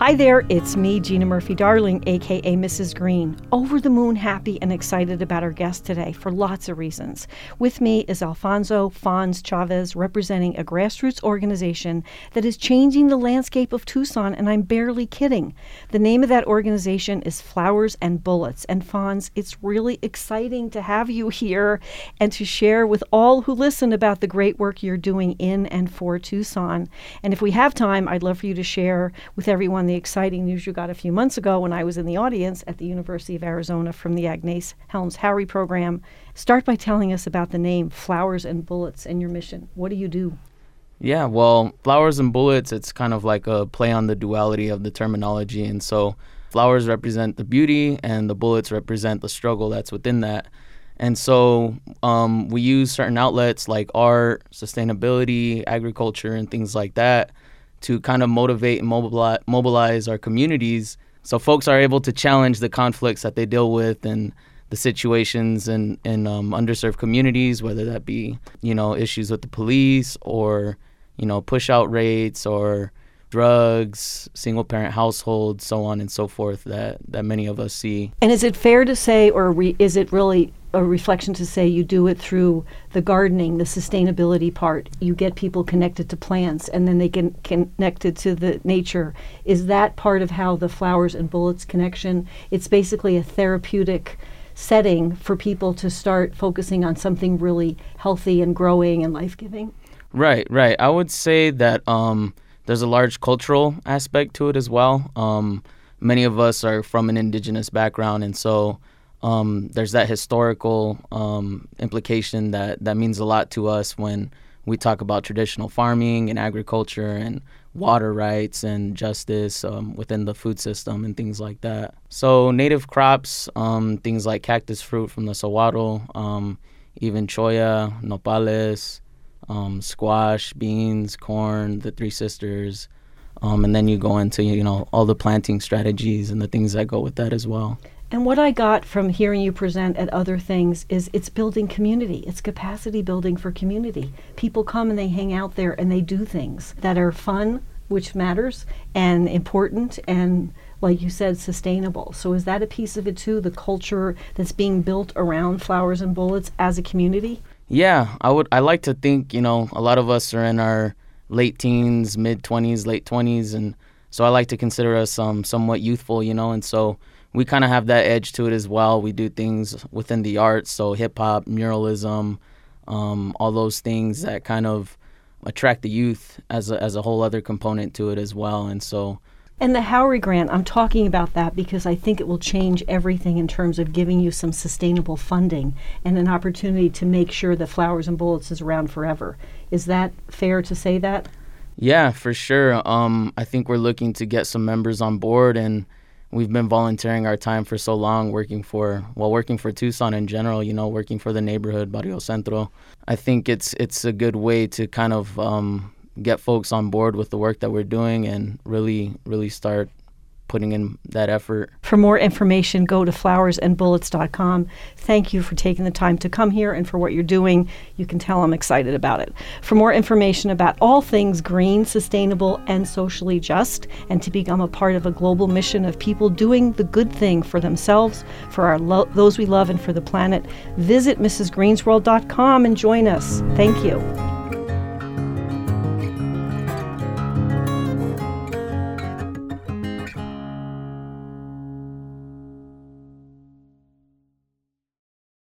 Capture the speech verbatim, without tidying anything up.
Hi there, it's me, Gina Murphy-Darling, aka Missus Green. Over the moon happy and excited about our guest today for lots of reasons. With me is Alfonso Fonz Chavez, representing a grassroots organization that is changing the landscape of Tucson, and I'm barely kidding. The name of that organization is Flowers and Bullets. And Fonz, it's really exciting to have you here and to share with all who listen about the great work you're doing in and for Tucson. And if we have time, I'd love for you to share with everyone the exciting news you got a few months ago when I was in the audience at the University of Arizona from the Agnes Helms-Howry program. Start by telling us about the name Flowers and Bullets and your mission. What do you do? Yeah, well, Flowers and Bullets, it's kind of like a play on the duality of the terminology. And so flowers represent the beauty and the bullets represent the struggle that's within that. And so um, we use certain outlets like art, sustainability, agriculture, and things like that to kind of motivate and mobilize, mobilize our communities so folks are able to challenge the conflicts that they deal with and the situations in, in um, underserved communities, whether that be, you know, issues with the police or, you know, push out rates or drugs, single-parent households, so on and so forth that, that many of us see. And is it fair to say, or re- is it really a reflection to say you do it through the gardening, the sustainability part? You get people connected to plants and then they get connected to the nature. Is that part of how the Flowers and Bullets connection? It's basically a therapeutic setting for people to start focusing on something really healthy and growing and life-giving? Right, right. I would say that um, there's a large cultural aspect to it as well. Um, many of us are from an indigenous background, and so um, there's that historical um, implication that, that means a lot to us when we talk about traditional farming and agriculture and water rights and justice um, within the food system and things like that. So native crops, um, things like cactus fruit from the saguaro, um, even choya, nopales, um, squash, beans, corn, the Three Sisters, um, and then you go into, you know, all the planting strategies and the things that go with that as well. And what I got from hearing you present at other things is it's building community. It's capacity building for community. People come and they hang out there and they do things that are fun, which matters, and important, and like you said, sustainable. So is that a piece of it too, the culture that's being built around Flowers and Bullets as a community? Yeah, I would. I like to think, you know, a lot of us are in our late teens, mid twenties, late twenties, and so I like to consider us um, somewhat youthful, you know, and so we kind of have that edge to it as well. We do things within the arts, so hip-hop, muralism, um, all those things that kind of attract the youth as a, as a whole other component to it as well. And so, and the Howry Grant, I'm talking about that because I think it will change everything in terms of giving you some sustainable funding and an opportunity to make sure that Flowers and Bullets is around forever. Is that fair to say that? Yeah, for sure. Um, I think we're looking to get some members on board, and we've been volunteering our time for so long, working for, well, working for Tucson in general, you know, working for the neighborhood, Barrio Centro. I think it's it's a good way to kind of um, get folks on board with the work that we're doing and really, really start putting in that effort. For more information, go to flowers and bullets dot com. Thank you for taking the time to come here and for what you're doing. You can tell I'm excited about it. For more information about all things green, sustainable, and socially just, and to become a part of a global mission of people doing the good thing for themselves, for our lo- those we love, and for the planet, visit mrs greens world dot com and join us. Thank you.